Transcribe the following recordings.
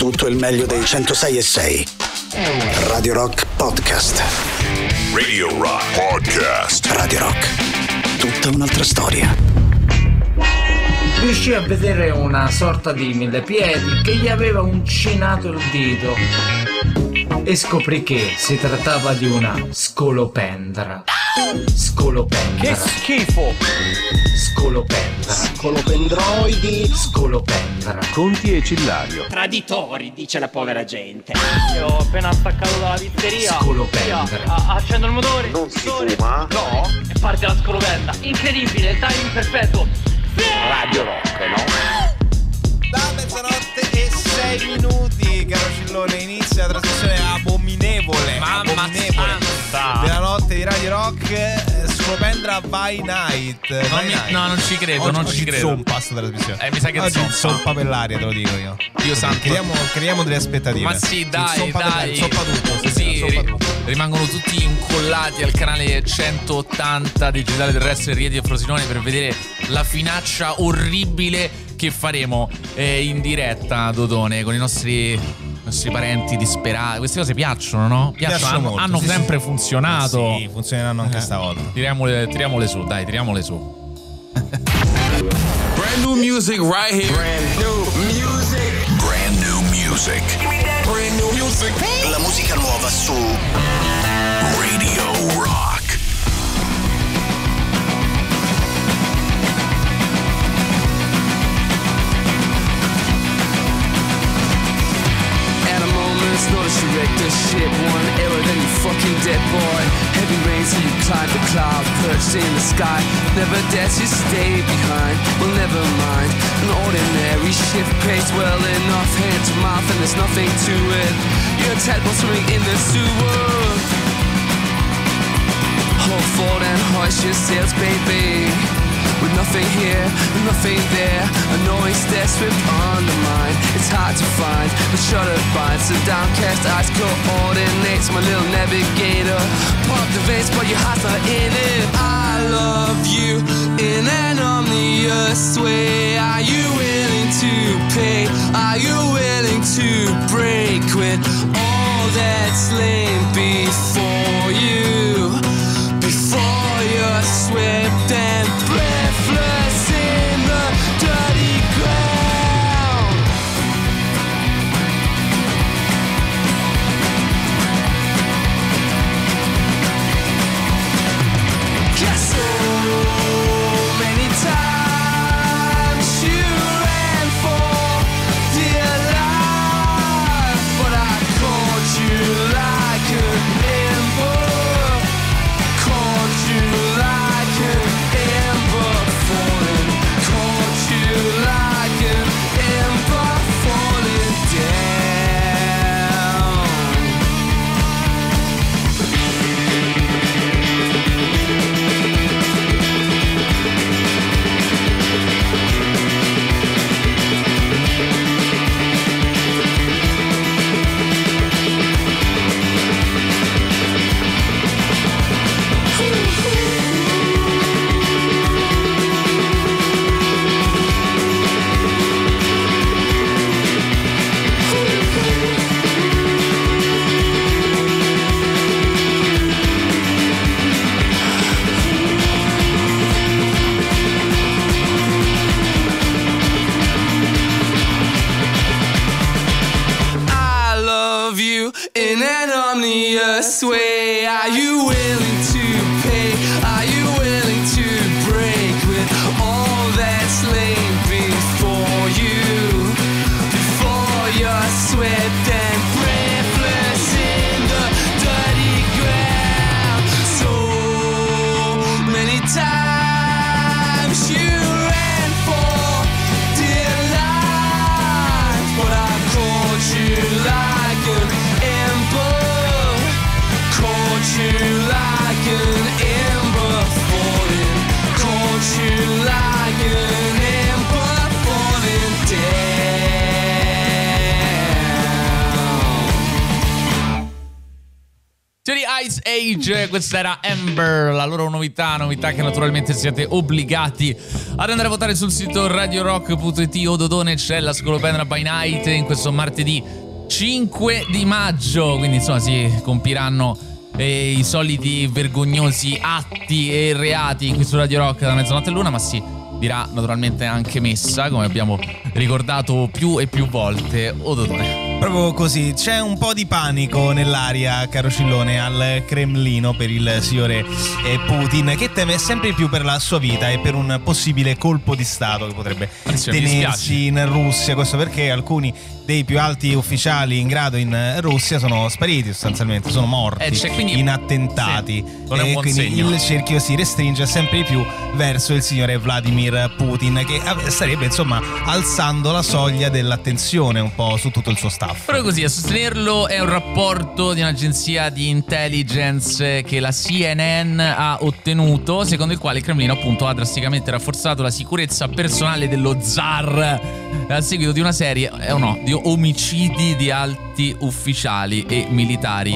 tutto il meglio dei 106.6. Radio Rock Podcast. Radio Rock Podcast. Radio Rock. Tutta un'altra storia. Riuscì a vedere una sorta di millepiedi che gli aveva uncinato il dito e scoprì che si trattava di una scolopendra. Scolopendra. Che schifo! Scolopendra. Scolopendroidi. Scolopendra. Conti e Cillario. Traditori, dice la povera gente. Io ho appena staccato dalla pizzeria. Scolopendra. Accendo il motore. Non si fuma? No. E parte la scolopendra. Incredibile, il timing perfetto. Radio Rock, no? Da mezzanotte e 6 minuti, caro Cillone, inizia la trasmissione abominevole della notte di Radio Rock, Scolopendra by Night. No, non ci credo, non ci credo. Zompa sta trasmissione. Mi sa che oggi zompa. zompa per l'aria, te lo dico io. Dio santo. Creiamo delle aspettative. Ma sì, dai. Zompa tutto. Sì, rimangono tutti incollati al canale 180 digitale terrestre Rieti e Frosinone per vedere la finaccia orribile che faremo in diretta, Dodone, con i nostri parenti disperati. Queste cose piacciono, no? Piacciono molto, hanno sì, sempre sì. funzionato. Sì, funzioneranno anche stavolta. Tiriamole su, dai, tiriamole su. Brand new music right here. Brand new music. La musica nuova su Radio Rock. Notice you wrecked the ship. One error, then you fucking dead, boy. Heavy rain, so you climb the cloud, perched in the sky. Never dare to stay behind. Well, never mind. An ordinary shift pays well enough, hand to mouth, and there's nothing to it. You're a tadpole swimming in the sewer. Hold forward and hoist your sails, baby. With nothing here, nothing there. A noise that's swift undermined. It's hard to find, but shuttered binds. The downcast eyes coordinates my little navigator. Pump the veins, but your heart's not in it. I love you in an omnious way. Are you willing to pay? Are you willing to break with all that's lain before you? Before you're swept and breathless in the dirty ground. Guess so many times you ran for dear life, but I caught you like an ember, caught you like an ember falling, caught you like an ember falling down. I love you in an omnious way. Are you willing to pay? Are you willing to break with all that's lain before you? Before you're swept and breathless in the dirty ground. So many times you ran for dear life, but I caught you like an ember, caught you like an The Ice Age, questa era Amber, la loro novità che naturalmente siete obbligati ad andare a votare sul sito radiorock.it. O Dodone, c'è la Scolopendra by Night in questo martedì 5 di maggio, quindi insomma si compiranno i soliti vergognosi atti e reati qui su Radio Rock da mezzanotte all'una, ma si dirà naturalmente anche messa, come abbiamo ricordato più e più volte. O Dodone. Proprio così, c'è un po' di panico nell'aria, caro Cillone, al Cremlino per il signore Putin, che teme sempre più per la sua vita e per un possibile colpo di stato che potrebbe tenersi in Russia. Questo perché alcuni dei più alti ufficiali in grado in Russia sono spariti, sostanzialmente sono morti in attentati, e quindi il cerchio si restringe sempre di più verso il signore Vladimir Putin, che starebbe insomma alzando la soglia dell'attenzione un po' su tutto il suo staff. Però così, a sostenerlo è un rapporto di un'agenzia di intelligence che la CNN ha ottenuto, secondo il quale il Cremlino appunto ha drasticamente rafforzato la sicurezza personale dello zar a seguito di una serie di omicidi di alti ufficiali e militari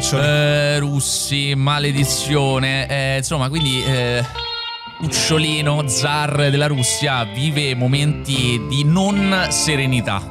russi. Maledizione, insomma, quindi Cucciolino, zar della Russia, vive momenti di non serenità.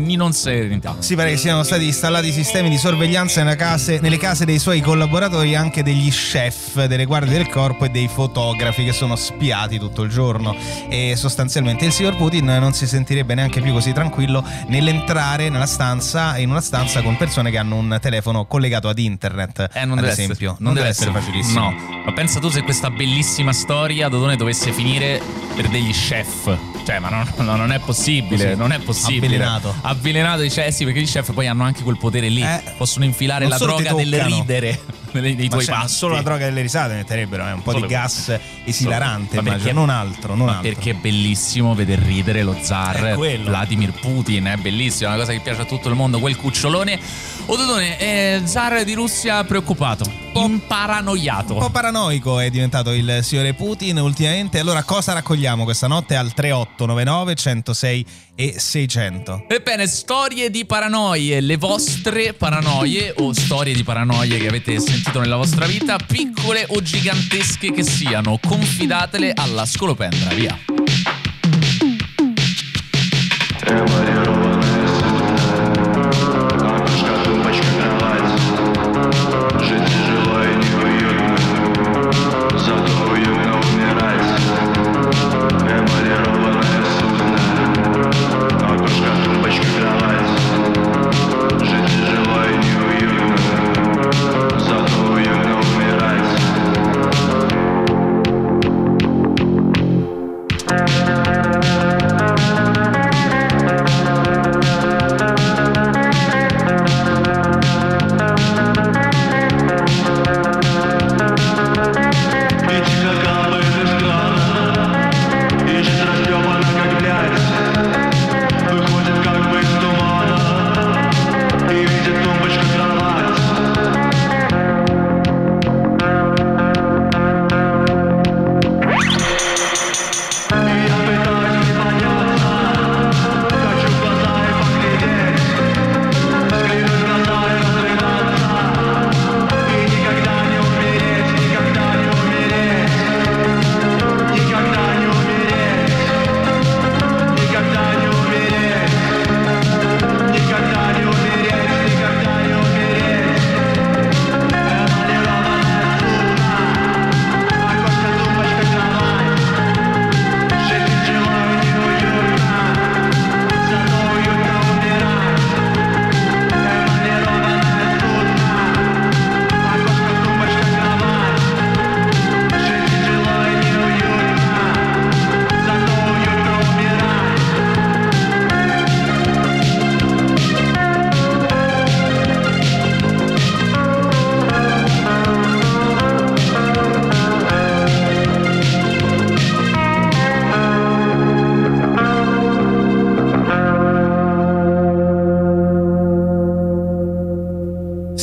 Si pare che siano stati installati sistemi di sorveglianza nelle case dei suoi collaboratori, anche degli chef, delle guardie del corpo e dei fotografi che sono spiati tutto il giorno. E sostanzialmente il signor Putin non si sentirebbe neanche più così tranquillo nell'entrare in una stanza con persone che hanno un telefono collegato ad internet, ad esempio. Non deve essere facilissimo. No, ma pensa tu se questa bellissima storia, Dodone, dovesse finire per degli chef. Cioè, ma non è possibile, sì, non è possibile. Avvelenato, dice, sì, perché gli chef poi hanno anche quel potere lì. Possono infilare la droga del ridere nei tuoi pasti. Solo la droga delle risate metterebbero, un po' di gas esilarante, perché, non altro. Perché è bellissimo veder ridere lo zar Vladimir Putin, è bellissimo, è una cosa che piace a tutto il mondo, quel cucciolone. O Dodone, zar di Russia preoccupato, paranoiato. Un po' paranoico è diventato il signore Putin ultimamente. Allora cosa raccogliamo questa notte al 3899 106 e 600? Ebbene, storie di paranoie, le vostre paranoie o storie di paranoie che avete sentito nella vostra vita, piccole o gigantesche che siano, confidatele alla Scolopendra, via.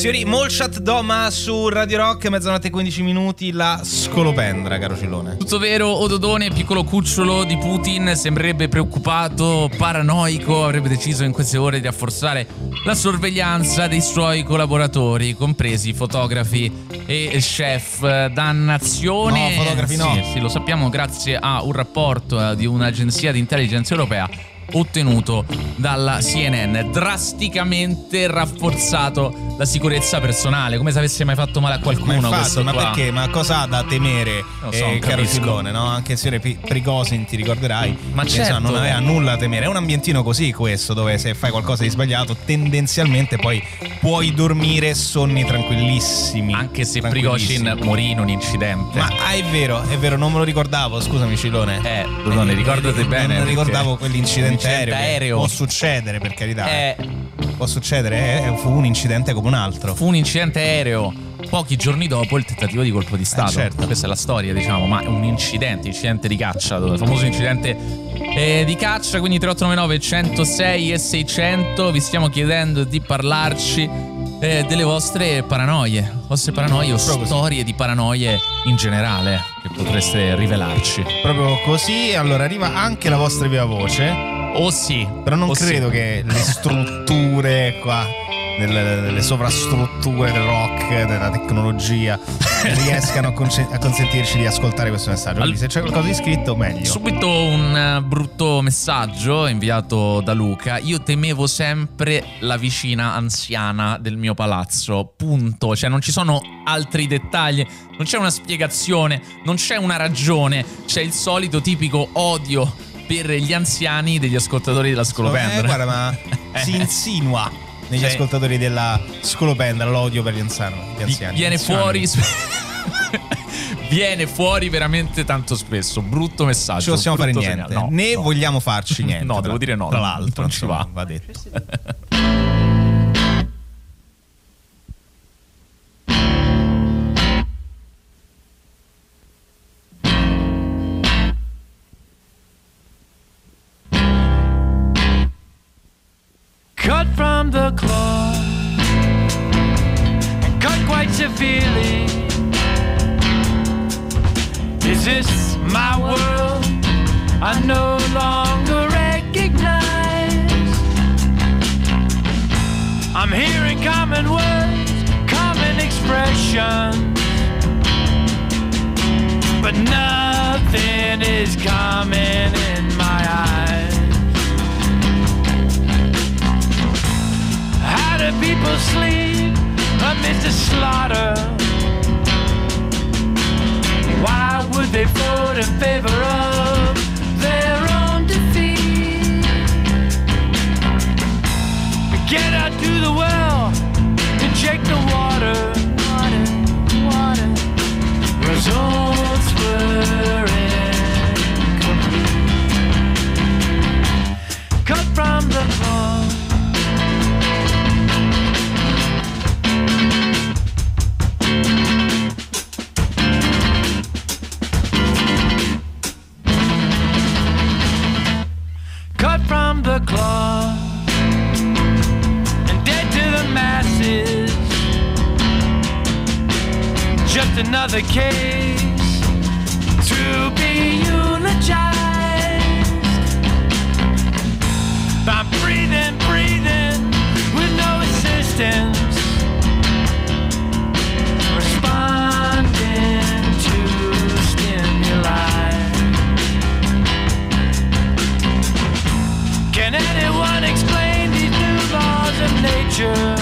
Signori, Molchat Doma su Radio Rock, mezzanotte e 15 minuti, la scolopendra, caro Cillone. Tutto vero, Ododone, piccolo cucciolo di Putin, sembrerebbe preoccupato, paranoico, avrebbe deciso in queste ore di rafforzare la sorveglianza dei suoi collaboratori, compresi fotografi e chef. Dannazione. No, fotografi no. Sì, lo sappiamo grazie a un rapporto di un'agenzia di intelligence europea ottenuto dalla CNN. Drasticamente rafforzato la sicurezza personale, come se avesse mai fatto male a qualcuno. Ma infatti, questo ma qua. perché? Ma cosa ha da temere, caro capisco. Cillone, no? Anche il signore Prigozhin, ti ricorderai, Ma che, certo. insomma, non aveva nulla da temere. È un ambientino così questo, dove se fai qualcosa di sbagliato tendenzialmente poi puoi dormire sonni tranquillissimi. Anche se tranquillissimi. Prigozhin morì in un incidente. Ma è vero, non me lo ricordavo, scusami Cillone. Dodone, ricordati bene. Non ricordavo perché quell'incidente aereo. Può succedere, per carità. Può succedere, fu un incidente come un altro. Fu un incidente aereo. Pochi giorni dopo il tentativo di colpo di Stato. Certo. Questa è la storia, diciamo, ma è un incidente di caccia, il famoso incidente di caccia. Quindi 3899 106 e 600, vi stiamo chiedendo di parlarci delle vostre paranoie o storie di paranoie in generale che potreste rivelarci. Proprio così, allora arriva anche la vostra viva voce. Oh sì. Però non credo che le strutture qua, delle sovrastrutture del rock, della tecnologia riescano a consentirci di ascoltare questo messaggio. Quindi se c'è qualcosa di scritto, meglio. Subito un brutto messaggio inviato da Luca. Io temevo sempre la vicina anziana del mio palazzo, punto. Cioè non ci sono altri dettagli, non c'è una spiegazione, non c'è una ragione, c'è il solito tipico odio per gli anziani degli ascoltatori della Scolopendra. Guarda, ma si insinua negli ascoltatori della Scolopendra l'odio per gli anziani. Viene fuori viene fuori veramente tanto spesso. Brutto messaggio. Non ci possiamo fare niente, no, né vogliamo farci niente. No, devo dire no. Tra l'altro, non ci va. Va detto. Cut from the cloth, and cut quite severely. Is this my world I no longer recognize? I'm hearing common words, common expressions, but nothing is common in my eyes. How do people sleep amidst the slaughter? Why would they vote in favor of their own defeat? Get out to the well and check the water. Results were incomplete. Cut from the cloth. Cut from the cloth and dead to the masses. Just another case to be eulogized. I'm breathing with no assistance, responding to stimuli. Can anyone explain these new laws of nature?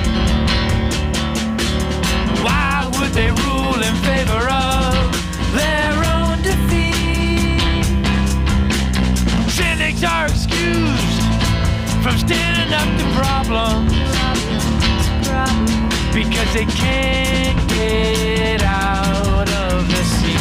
Why would they rule in favor of their own defeat? Cynics are excused from standing up to problems because they can't get out of the sea.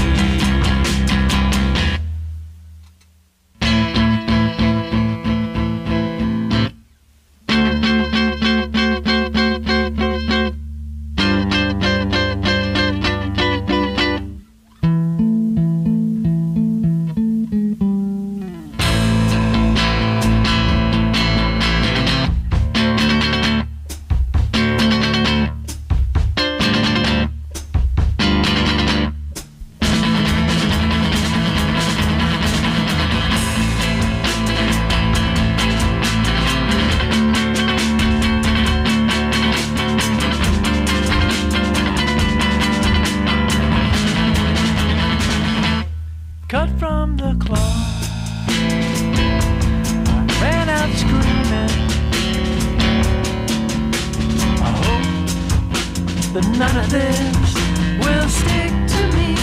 but none of this will stick to me.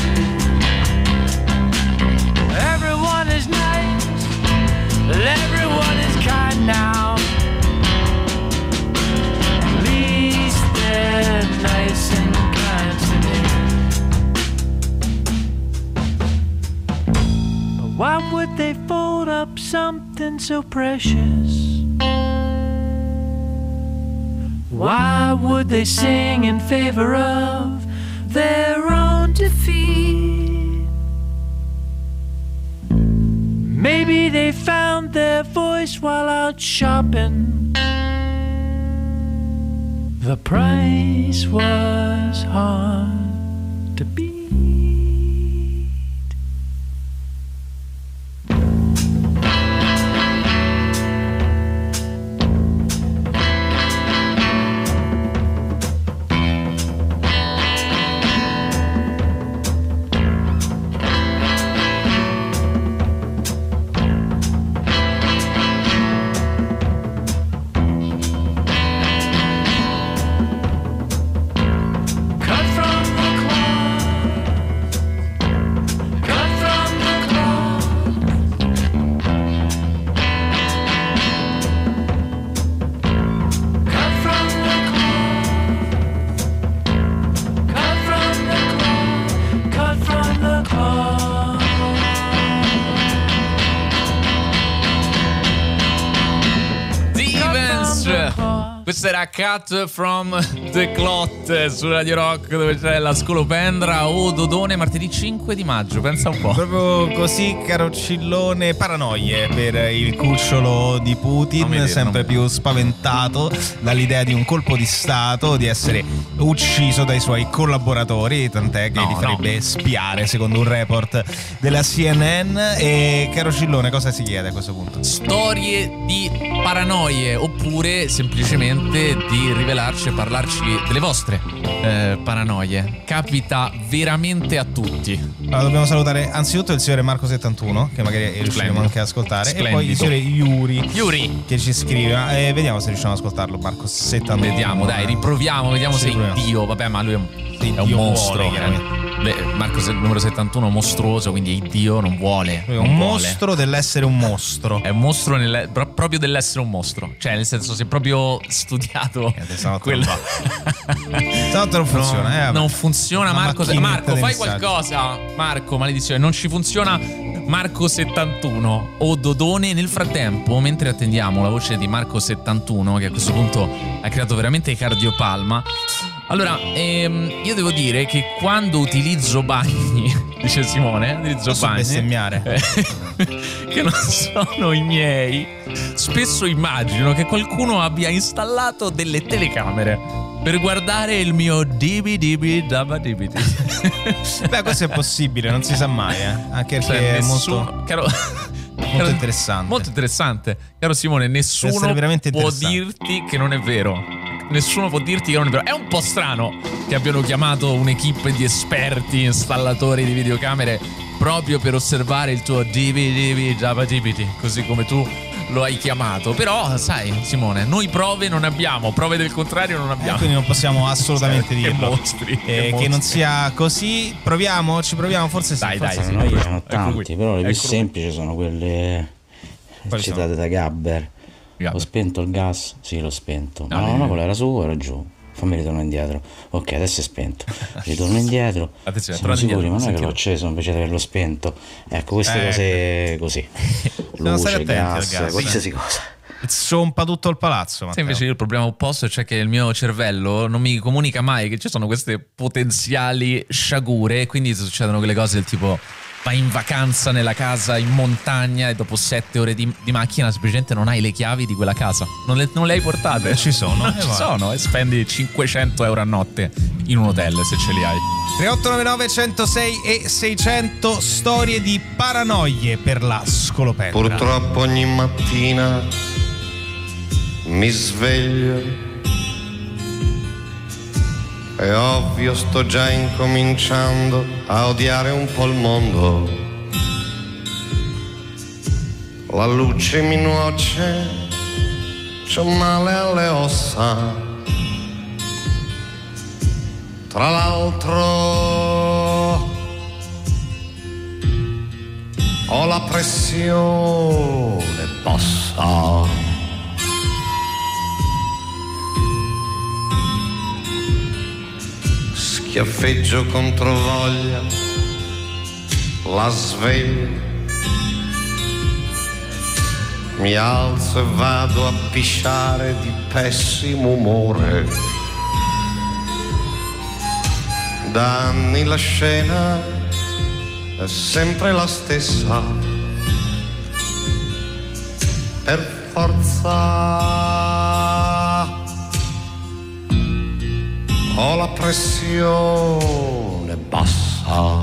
Everyone is nice, everyone is kind now. At least they're nice and kind to me. But why would they fold up something so precious? Why would they sing in favor of their own defeat? Maybe they found their voice while out shopping. The price was hard to beat. Questo era Cut from the Cloth su Radio Rock, dove c'è la Scolopendra o Dodone martedì 5 di maggio, pensa un po'. Proprio così, caro Cillone, paranoie per il cucciolo di Putin, sempre più spaventato dall'idea di un colpo di stato, di essere ucciso dai suoi collaboratori, tant'è che li farebbe spiare, secondo un report della CNN. E caro Cillone, cosa si chiede a questo punto? Storie di paranoie, oppure semplicemente di rivelarci e parlarci delle vostre paranoie. Capita veramente a tutti. Allora, dobbiamo salutare anzitutto il signore Marco 71, che magari riusciremo anche ad ascoltare. Splendido. E poi il signore Yuri che ci scrive. Vediamo se riusciamo ad ascoltarlo, Marco 71. Vediamo, dai, riproviamo, vediamo se è Dio. Vabbè, ma lui è un mostro. Marco numero 71 è un mostruoso, quindi Dio non vuole. È un mostro dell'essere un mostro. È un mostro proprio dell'essere un mostro. Cioè, nel senso, si è proprio studiato quello. Stanotte non funziona. Non funziona, Marco, fai qualcosa. Marco, maledizione, non ci funziona. Marco 71 o Dodone. Nel frattempo, mentre attendiamo la voce di Marco 71, che a questo punto ha creato veramente cardiopalma. Allora, io devo dire che quando utilizzo bagni, dice Simone, utilizzo bagni bestemmiare che non sono i miei, spesso immagino che qualcuno abbia installato delle telecamere per guardare il mio dibi-dibi-daba-dibidi. Beh, questo è possibile, non si sa mai, anche perché è molto interessante. Molto interessante. Caro Simone, nessuno può dirti che non è vero. Nessuno può dirti che non è vero. È un po' strano che abbiano chiamato un'equipe di esperti installatori di videocamere proprio per osservare il tuo dibi-dibi-daba-dibidi, così come tu lo hai chiamato. Però sai, Simone, noi prove non abbiamo, prove del contrario non abbiamo, quindi non possiamo assolutamente dirlo. Che non sia così. Ci proviamo, forse sì. Dai, no, io sono tanti, però le più semplici sono quelle citate da Gabber. Ho spento il gas? Sì, l'ho spento. Ma no, quello era su, era giù. Fammi ritornare indietro. Ok, adesso è spento. Ritorno indietro. Siamo sicuri, ma non è che l'ho acceso invece di averlo spento. Ecco, queste cose così. Luce, gas, qualsiasi cosa. Sompa tutto il palazzo, Matteo. Se invece io il problema opposto, cioè che il mio cervello non mi comunica mai che ci sono queste potenziali sciagure, e quindi succedono quelle cose del tipo: vai in vacanza nella casa in montagna e dopo 7 ore di macchina semplicemente non hai le chiavi di quella casa, non le hai portate. Ci sono, ci sono, e spendi 500 euro a notte in un hotel se ce li hai. 3899 106 e 600 storie di paranoie per la Scolopendra. Purtroppo ogni mattina mi sveglio, è ovvio, sto già incominciando a odiare un po' il mondo. La luce mi nuoce, c'ho male alle ossa. Tra l'altro ho la pressione bassa, schiaffeggio contro voglia la sveglia, mi alzo e vado a pisciare di pessimo umore. Da anni la scena è sempre la stessa, per forza ho la pressione bassa.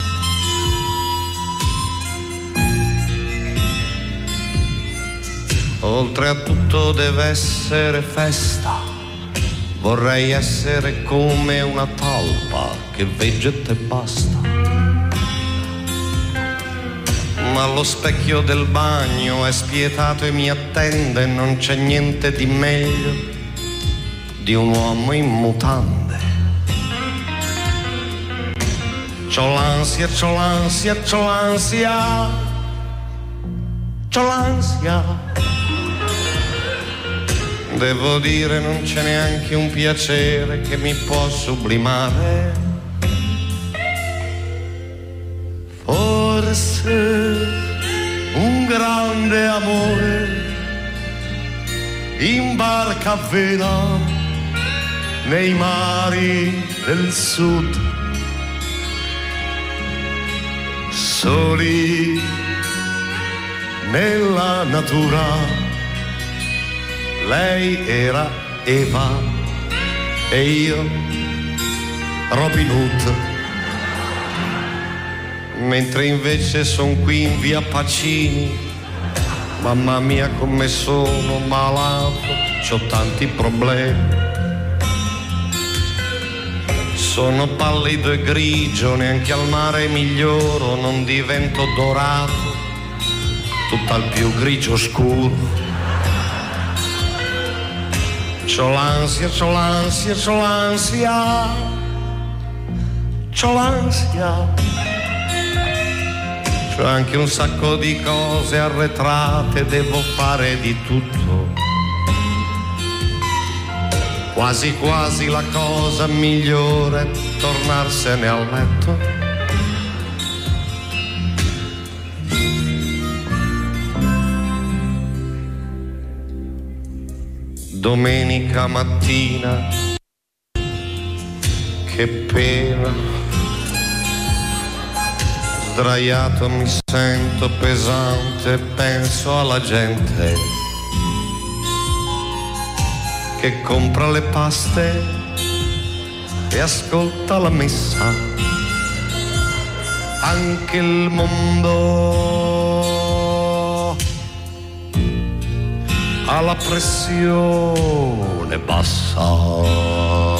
Oltre a tutto deve essere festa. Vorrei essere come una talpa che vegeta e basta. Ma lo specchio del bagno è spietato e mi attende. Non c'è niente di meglio di un uomo in mutande. C'ho l'ansia, c'ho l'ansia, c'ho l'ansia, c'ho l'ansia. Devo dire non c'è neanche un piacere che mi può sublimare. Forse un grande amore in barca a vela nei mari del sud, soli nella natura. Lei era Eva e io Robin Hood, mentre invece son qui in via Pacini. Mamma mia come sono malato, c'ho tanti problemi. Sono pallido e grigio, neanche al mare miglioro, non divento dorato, tutt'al più grigio scuro. C'ho l'ansia, c'ho l'ansia, c'ho l'ansia, c'ho l'ansia. C'ho anche un sacco di cose arretrate, devo fare di tutto. Quasi quasi la cosa migliore è tornarsene a letto. Domenica mattina, che pena, sdraiato mi sento pesante, penso alla gente che compra le paste e ascolta la messa. Anche il mondo ha la pressione bassa.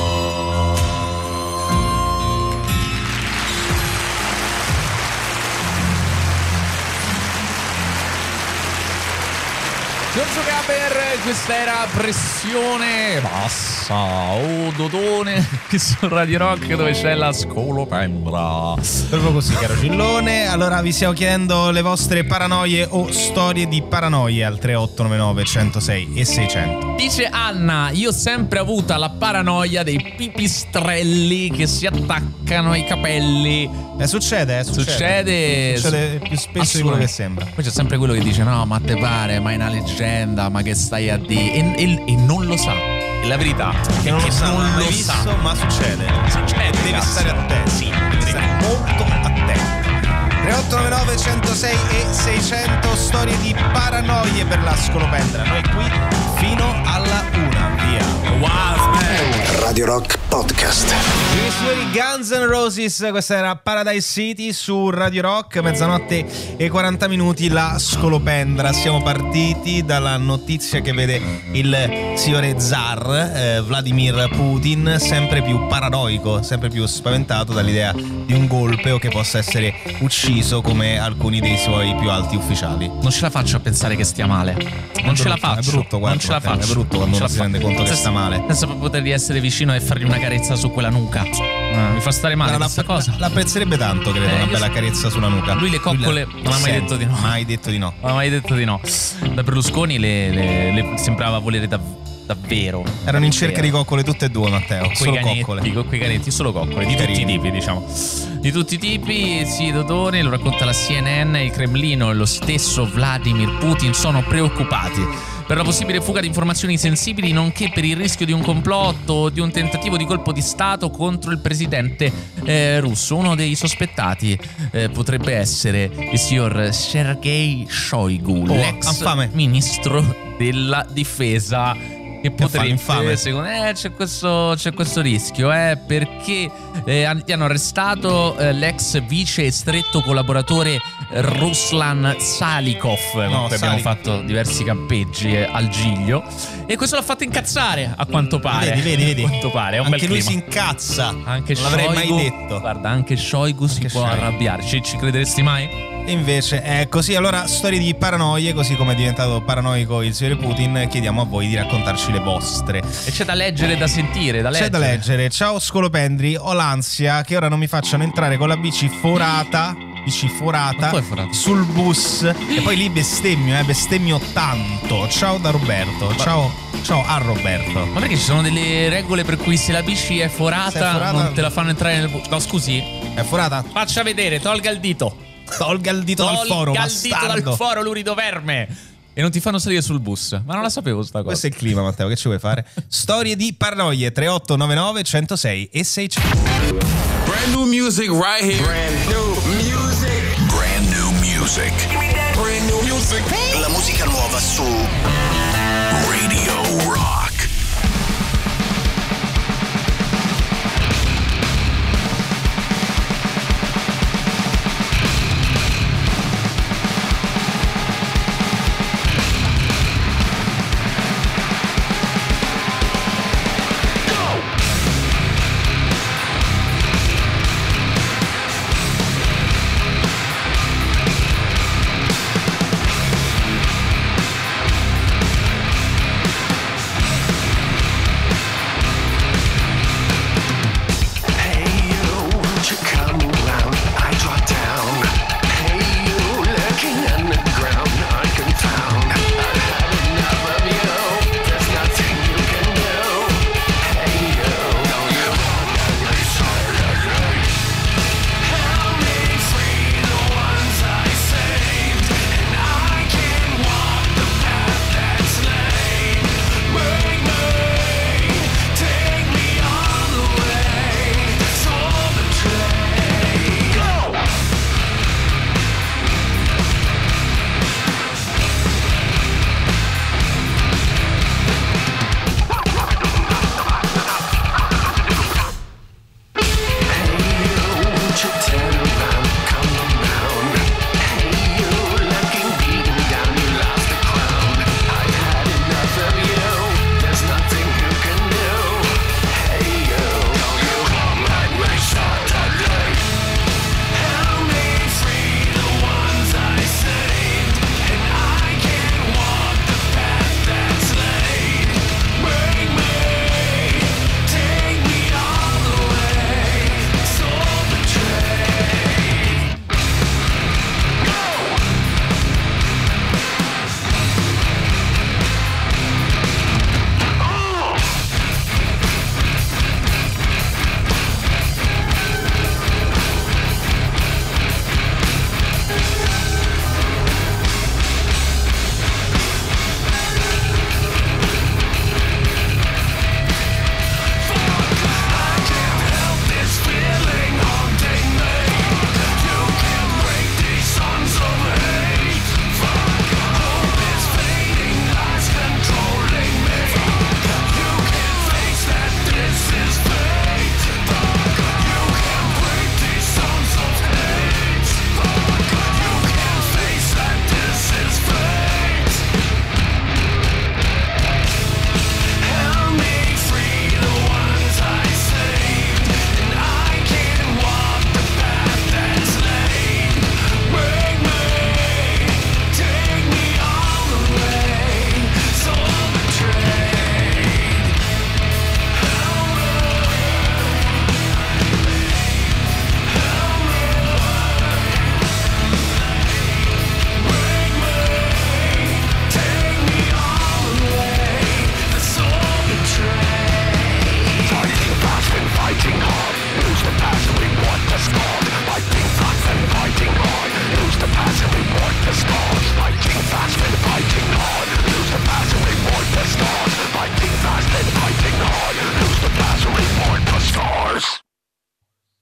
Giorgio Gaber, questa era Pressione Bassa. Oh, Dodone, qui su Radio Rock dove c'è la scolopendra. Proprio così, caro Cillone. Allora vi stiamo chiedendo le vostre paranoie o storie di paranoie al 3899 106 e 600. Dice Anna, io ho sempre avuta la paranoia dei pipistrelli che si attaccano ai capelli. Succede più spesso di quello che sembra. Poi c'è sempre quello che dice no, ma te pare, ma è una leggenda, ma che stai a dire, e non lo sa. E la verità è che non lo sa, ma succede, devi stare attento, sì, devi stare molto attento. 3899 106 e 600 storie di paranoie per la scolopendra. Noi qui fino alla 1, via. Radio Rock Podcast. Signori, Guns N' Roses, questa era Paradise City su Radio Rock, mezzanotte e 40 minuti, la scolopendra. Siamo partiti dalla notizia che vede il signore zar Vladimir Putin sempre più paranoico, sempre più spaventato dall'idea di un golpe o che possa essere ucciso come alcuni dei suoi più alti ufficiali. Non ce la faccio a pensare che stia male. Non ce la faccio. È brutto, guarda, non ce la faccio. È brutto quando uno si rende conto che sta male. Senza potergli essere vicino e fargli una carezza su quella nuca. Mi fa stare male questa cosa. L'apprezzerebbe tanto, credo, una bella carezza sulla nuca. Lui le coccole non ha mai detto di no. Mai detto di no. Non ha mai detto di no. Da Berlusconi le sembrava volere davvero. Erano in cerca di coccole tutte e due, Matteo. Solo coccole. Con quei canetti, solo coccole. Di tutti i tipi, diciamo. Di tutti i tipi, sì, Dodone, lo racconta la CNN. Il Cremlino e lo stesso Vladimir Putin sono preoccupati per la possibile fuga di informazioni sensibili, nonché per il rischio di un complotto o di un tentativo di colpo di stato contro il presidente russo. Uno dei sospettati potrebbe essere il signor Sergei Shoigu, l'ex ministro della difesa. Che potrebbe, secondo me, c'è questo rischio, perché gli hanno arrestato l'ex vice e stretto collaboratore Ruslan Salikov, con cui abbiamo fatto diversi campeggi al Giglio, e questo l'ha fatto incazzare, a quanto pare. Vedi. A quanto pare, è un anche bel lui clima. si incazza. Anche non l'avrei Shoigu, mai detto. Guarda, anche Shoigu si può arrabbiare. Ci crederesti mai? E invece è così. Allora, storie di paranoie, così come è diventato paranoico il signore Putin, chiediamo a voi di raccontarci le vostre. E c'è da leggere, da sentire, da leggere. C'è da leggere. Ciao scolopendri, ho l'ansia che ora non mi facciano entrare con la bici forata sul bus. E poi lì bestemmio tanto. Ciao da Roberto. Ciao a Roberto. Ma perché ci sono delle regole per cui se la bici è forata non te la fanno entrare nel bus? No, scusi. È forata? Faccia vedere, tolga il dito. Tolga il dito dal foro, bastardo. Tolga il dito dal foro, lurido verme. E non ti fanno salire sul bus. Ma non la sapevo sta cosa. Questo è il clima, Matteo, che ci vuoi fare? Storie di paranoie. 3899 106 e 600. Brand new music right here. Brand new music. Brand new music. Brand new music. La musica nuova su Radio Rock.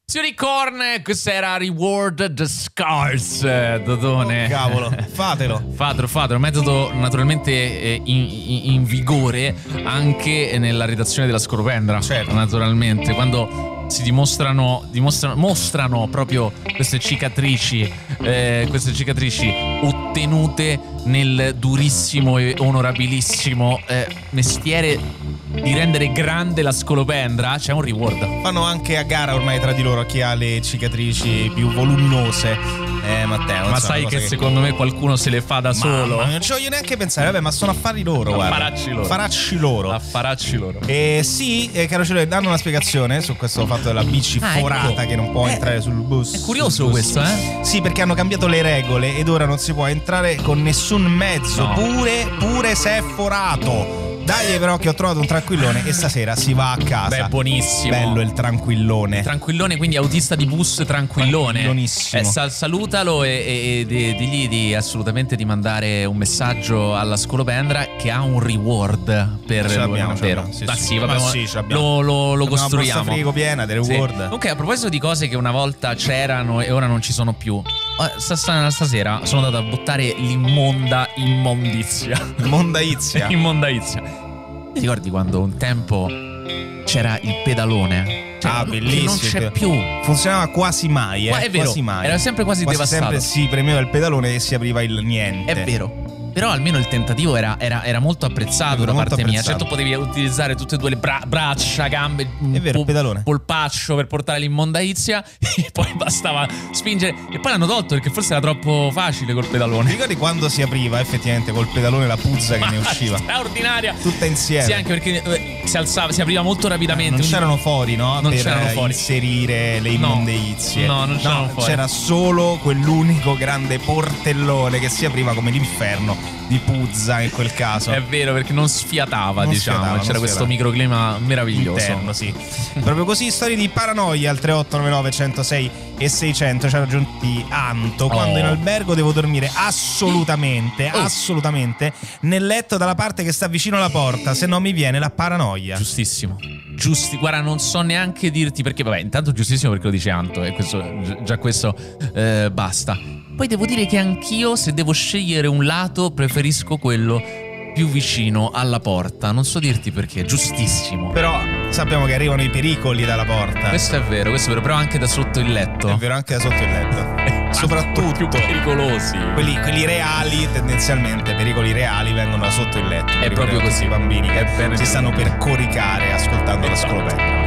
Signori Korn, questa era Reward the Scars, Dodone. Oh, cavolo, fatelo. Fatelo, metodo naturalmente in vigore anche nella redazione della Scolopendra. Certo. Naturalmente, quando si mostrano proprio queste cicatrici ottenute nel durissimo e onorabilissimo mestiere di rendere grande la Scolopendra. C'è un reward. Fanno anche a gara ormai tra di loro chi ha le cicatrici più voluminose. Matteo, ma sai che secondo me qualcuno se le fa da solo. Ma non ci voglio neanche pensare. Vabbè, ma sono affari loro, guarda. Affaracci loro. Sì, caro Cielo, danno una spiegazione su questo fatto della bici forata, ecco, che non può entrare sul bus. È curioso questo, eh? Sì, perché hanno cambiato le regole ed ora non si può entrare con nessun mezzo, no. Pure se è forato. Dai, però, che ho trovato un tranquillone e stasera si va a casa. Beh, buonissimo. Bello il tranquillone. Tranquillone, quindi autista di bus tranquillone. Tranquillonissimo. Salutalo e digli di assolutamente di mandare un messaggio alla Scolopendra che ha un reward per ce l'abbiamo. Lo costruiamo. Una frigo piena di reward. Sì. Ok, a proposito di cose che una volta c'erano e ora non ci sono più, stasera sono andato a buttare l'immonda immondizia. Immondaizia. Ti ricordi quando un tempo c'era il pedalone? Bellissimo. Che non c'è più. Funzionava quasi mai, è vero, quasi mai. Era sempre quasi devastato. Sempre si premeva il pedalone e si apriva il niente. È vero. Però almeno il tentativo era molto apprezzato da parte mia. Certo, potevi utilizzare tutte e due le braccia, gambe, pedalone, polpaccio per portare l'immondaizia e poi bastava spingere. E poi l'hanno tolto perché forse era troppo facile col pedalone. Ti ricordi quando si apriva effettivamente col pedalone la puzza che ne usciva? Straordinaria. Tutta insieme. Sì, anche perché si apriva molto rapidamente. Non c'erano fori, no? Non per c'erano fori. Inserire le immondeizie. No, non c'erano fori. C'era solo quell'unico grande portellone che si apriva come l'inferno di puzza in quel caso. È vero, perché non sfiatava, c'era questo microclima meraviglioso interno, sì. Proprio così. Storie di paranoia al 3899 106 e 600. Ci ha raggiunti Anto. Quando in albergo devo dormire assolutamente nel letto dalla parte che sta vicino alla porta, se no mi viene la paranoia. Giustissimo. Guarda, non so neanche dirti perché. Vabbè, intanto giustissimo perché lo dice Anto, e già questo basta. Poi devo dire che anch'io, se devo scegliere un lato, preferisco quello più vicino alla porta. Non so dirti perché, giustissimo. Però sappiamo che arrivano i pericoli dalla porta. Questo è vero, però anche da sotto il letto. È vero, anche da sotto il letto. Soprattutto più pericolosi. Quelli reali, tendenzialmente, pericoli reali vengono da sotto il letto. È proprio così. I bambini che si stanno per coricare ascoltando la Scolopendra.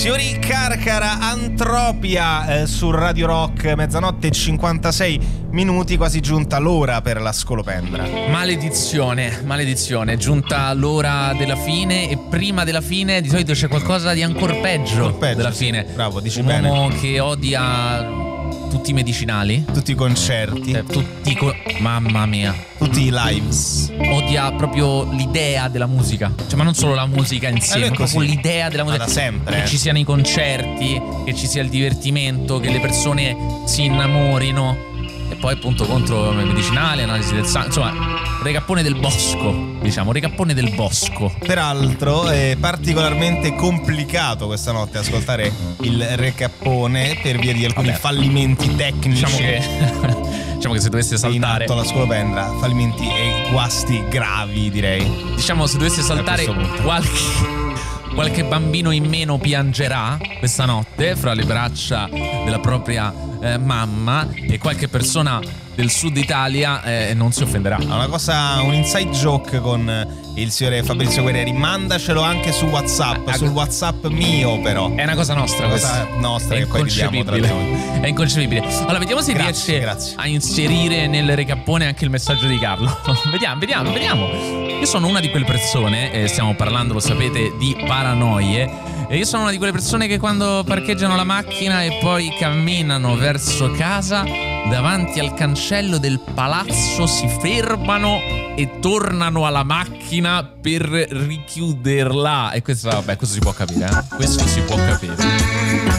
Signori, Carcara, Antropia su Radio Rock, mezzanotte e 56 minuti, quasi giunta l'ora per la scolopendra. Maledizione, è giunta l'ora della fine e prima della fine di solito c'è qualcosa di ancora peggio della fine. Bravo, dici un bene. Un uomo che odia tutti i medicinali, tutti i concerti, mamma mia, tutti i lives. Odia proprio l'idea della musica, cioè, ma non solo la musica in sé, ma proprio l'idea della musica. Da sempre. Che ci siano i concerti, che ci sia il divertimento, che le persone si innamorino. E poi appunto contro i medicinali, analisi del sangue, insomma, recappone del bosco, diciamo, recappone del bosco. Peraltro è particolarmente complicato questa notte ascoltare il recappone per via di alcuni fallimenti tecnici. Diciamo che se dovesse saltare in atto alla scolopendra, fallimenti e guasti gravi, direi. Diciamo, se dovesse saltare qualche bambino in meno piangerà questa notte fra le braccia della propria mamma, e qualche persona del sud Italia non si offenderà. Un inside joke con il signore Fabrizio Guerrieri, mandacelo anche su WhatsApp, sul WhatsApp mio, però. È una cosa nostra, questa nostra, che poi dividiamo tra noi. È inconcepibile. Allora, vediamo se riesce a inserire nel recappone anche il messaggio di Carlo. Vediamo. Io sono una di quelle persone, stiamo parlando, lo sapete, di paranoie. E io sono una di quelle persone che quando parcheggiano la macchina e poi camminano verso casa, davanti al cancello del palazzo si fermano e tornano alla macchina per richiuderla. E questo si può capire, eh? Questo si può capire.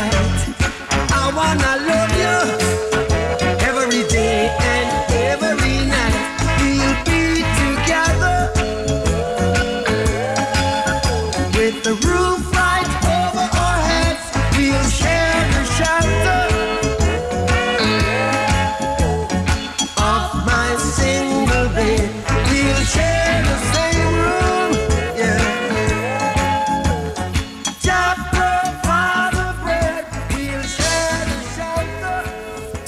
I wanna love you every day and every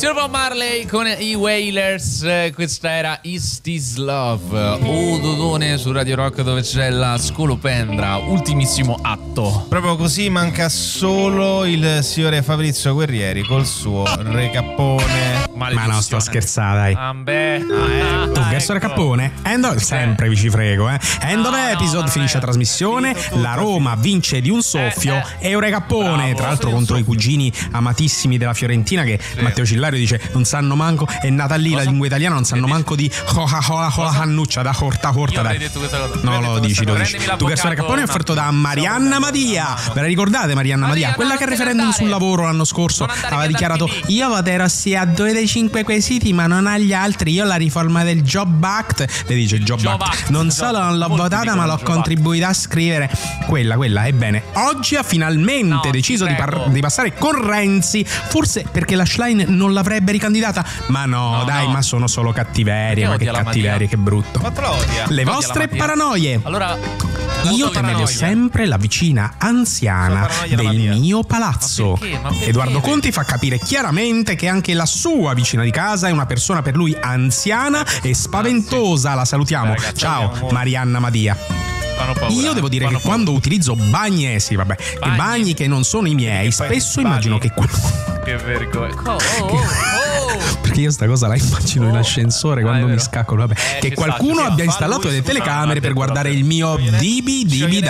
Signor Bob Marley con i Wailers, questa era Is This Love, Dodone su Radio Rock, dove c'è la scolopendra, ultimissimo atto. Proprio così, manca solo il signore Fabrizio Guerrieri col suo recappone. Ma no, sto scherzando, dai. Tu verso recappone? Sempre vi ci frego, End of episode, finisce la trasmissione, la Roma vince di un soffio e un recappone, tra l'altro contro i cugini amatissimi della Fiorentina, che Matteo Cillario dice non sanno manco, è nata lì la lingua italiana, non sanno manco di cannuccia da corta dai. No, lo dici. Tu che sono Cappone, offerto da Marianna Madia. Ve la ricordate Marianna Madia? Quella che al referendum sul lavoro l'anno scorso aveva dichiarato: io voterò sì a 2 dei 5 quesiti ma non agli altri, io la riforma del Job Act. Le dice Job Act. Non solo non l'ho votata ma l'ho contribuita a scrivere. Quella. Ebbene, oggi ha finalmente deciso di passare con Renzi, forse perché la Schlein non l'avrebbe ricandidata. Ma ma sono solo cattiverie. Ma che cattiverie, che brutto. Le vostre paranoie. Allora, io temevo sempre la vicina anziana del mio palazzo. Edoardo Conti fa capire chiaramente che anche la sua vicina di casa è una persona per lui anziana e spaventosa. La salutiamo. Ciao Marianna Madia. Io devo dire che quando utilizzo bagni, i bagni che non sono i miei, spesso immagino che che vergogna. Perché io sta cosa la immagino in ascensore quando mi scacco. Che qualcuno abbia installato delle telecamere per guardare il mio dibidi.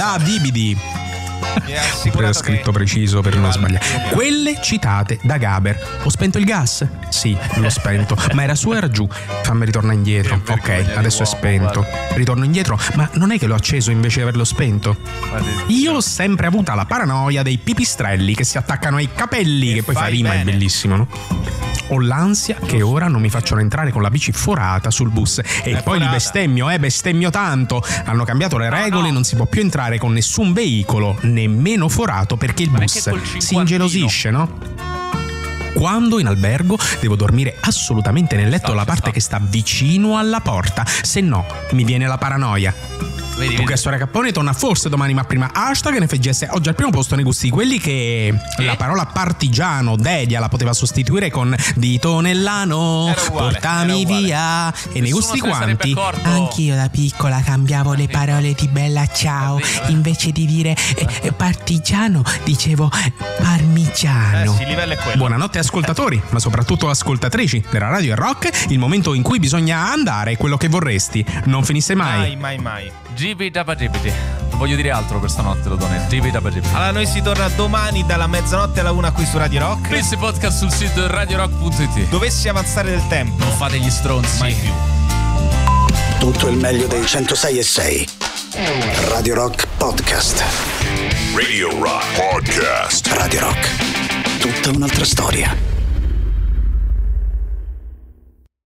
Oppure ho scritto preciso per non sbagliare. Quelle citate da Gaber. Ho spento il gas? Sì, l'ho spento. Ma era su o era giù? Fammi ritornare indietro. Ok, adesso è spento. Ritorno indietro. Ma non è che l'ho acceso invece di averlo spento? Io ho sempre avuta la paranoia dei pipistrelli che si attaccano ai capelli, che poi fa rima, è bellissimo, no? Ho l'ansia che ora non mi facciano entrare con la bici forata sul bus. E poi li bestemmio tanto. Hanno cambiato le regole, non si può più entrare con nessun veicolo, nemmeno forato, perché il bus si ingelosisce, no? Quando in albergo devo dormire assolutamente nel letto alla parte che sta vicino alla porta, se no mi viene la paranoia. Tu che storia Cappone torna forse domani, ma prima hashtag NFGS oggi al primo posto nei gusti quelli che la parola partigiano Dedia la poteva sostituire con dito nell'ano, portami via. E nei gusti quanti anch'io da piccola cambiavo le parole di Bella Ciao, invece di dire partigiano dicevo parmigiano. Buonanotte ascoltatori, ma soprattutto ascoltatrici della Radio Rock, il momento in cui bisogna andare, quello che vorresti non finisse mai. Gibidi. Non voglio dire altro per stanotte, lo dono. Allora noi si torna domani dalla mezzanotte alla 1 qui su Radio Rock. Questi podcast sul sito radiorock.it. Dovessi avanzare del tempo, non fate gli stronzi. Mai più. Tutto il meglio dei 106.6 Radio Rock Podcast. Radio Rock Podcast. Radio Rock, tutta un'altra storia.